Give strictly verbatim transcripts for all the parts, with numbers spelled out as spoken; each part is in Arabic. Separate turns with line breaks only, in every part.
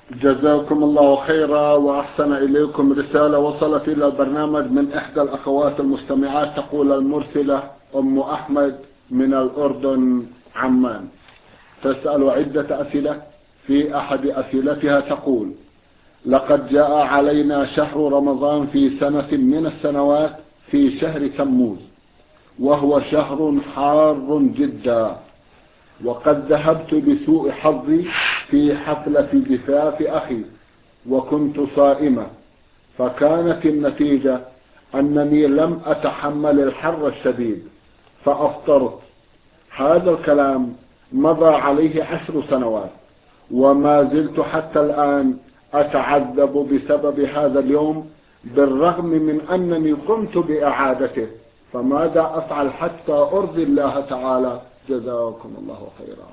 جزاكم الله خيرا وأحسن إليكم. رسالة وصلت إلى البرنامج من إحدى الأخوات المستمعات، تقول المرسلة أم أحمد من الأردن عمان، تسأل عدة أسئلة. في أحد أسئلتها تقول: لقد جاء علينا شهر رمضان في سنة من السنوات في شهر تموز، وهو شهر حار جدا، وقد ذهبت بسوء حظي في حفلة زفاف أخي وكنت صائمة، فكانت النتيجة أنني لم أتحمل الحر الشديد فأفطرت. هذا الكلام مضى عليه عشر سنوات وما زلت حتى الآن أتعذب بسبب هذا اليوم، بالرغم من أنني قمت بإعادته، فماذا أفعل حتى أرضي الله تعالى؟ جزاكم الله خيرا.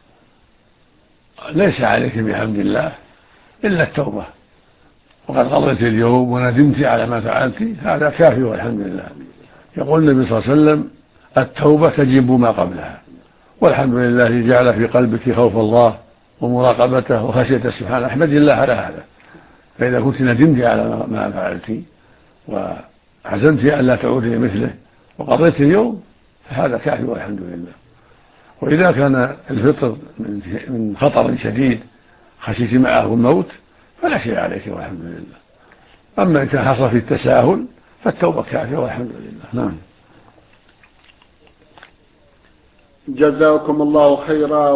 ليس عليك بحمد الله إلا التوبة، وقد قضيت اليوم وندمت على ما فعلت، هذا كافي والحمد لله. يقول النبي صلى الله عليه وسلم: التوبة تجب ما قبلها، والحمد لله جعل في قلبك خوف الله ومراقبته وخشيته سبحانه، احمد الله على هذا. فإذا كنت ندمت على ما فعلت وعزمت أن لا تعودي مثله وقضيت اليوم، فهذا كافي والحمد لله. وإذا كان الفطر من خطر شديد خشيت معه الموت فلا شيء عليك والحمد لله. أما إن كان حصل في التساهل فالتوبة كافية والحمد لله. نعم.
جزاكم الله خيرا.